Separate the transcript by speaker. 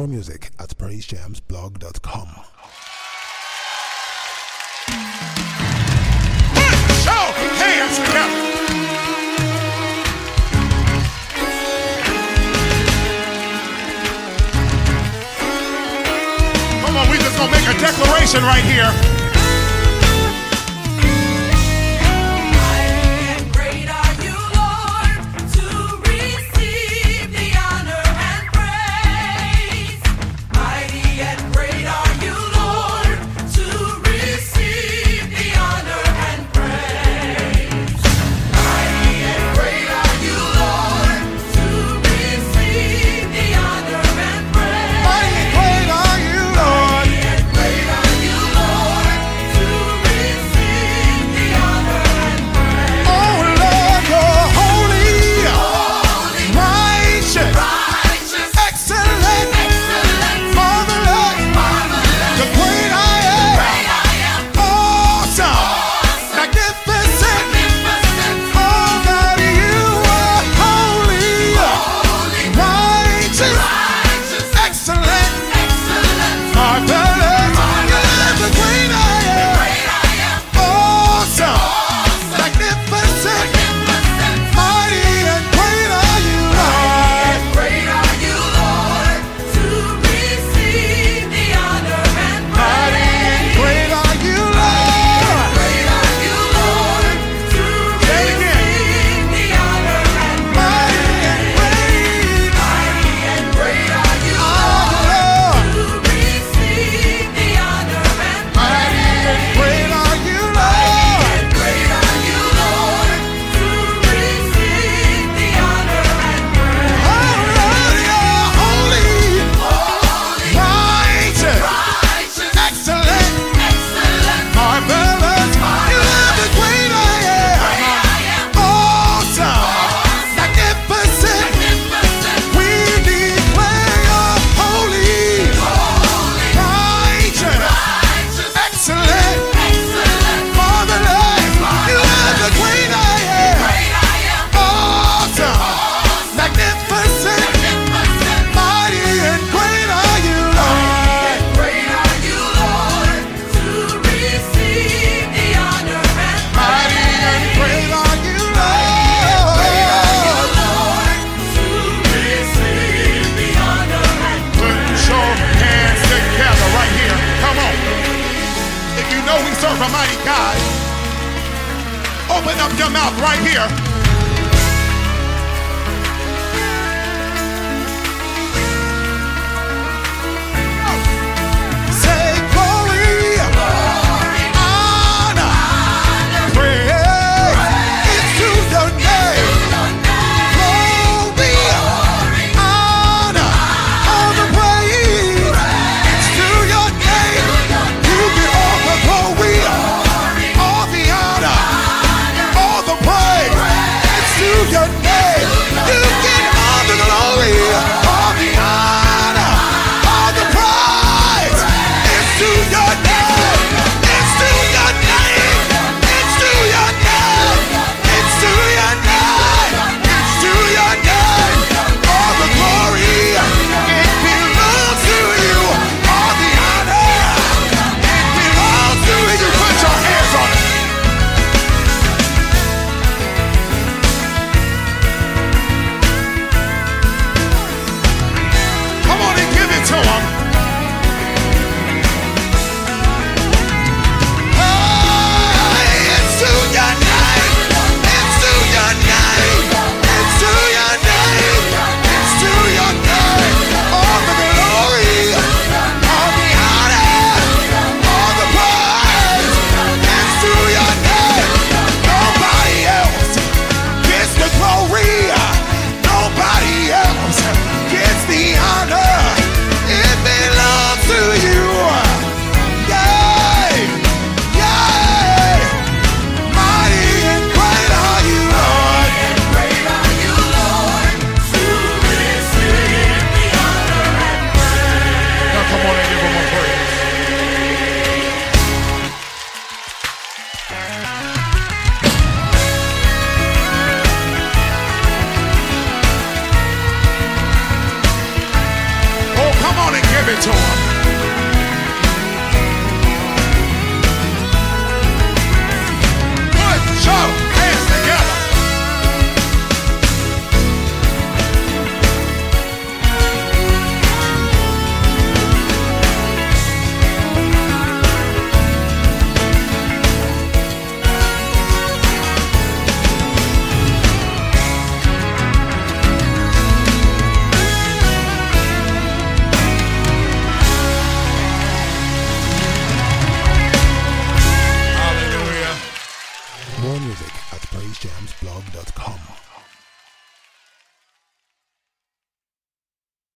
Speaker 1: more music at praisejamsblog.com.
Speaker 2: Show hands together. Come on, we just gonna make a declaration right here. A mighty God. Open up your mouth right here. Say glory, honor, praise. It's to your name. Glory, honor, all the praise. It's to your name. You get all the glory. All the honor, all the praise. Come on and give it to him.